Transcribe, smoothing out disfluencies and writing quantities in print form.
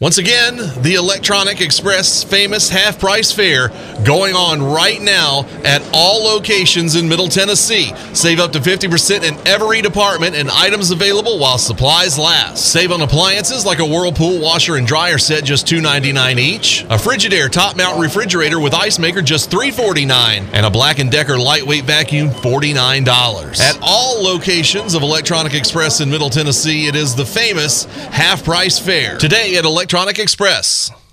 Once again, the Electronic Express famous half-price fair going on right now at all locations in Middle Tennessee. Save up to 50% in every department and items available while supplies last. Save on appliances like a Whirlpool washer and dryer set, just $2.99 each. A Frigidaire top-mount refrigerator with ice maker, just $3.49. And a Black & Decker lightweight vacuum, $49. At all locations of Electronic Express in Middle Tennessee, it is the famous half-price fair. Today at Electronic Express.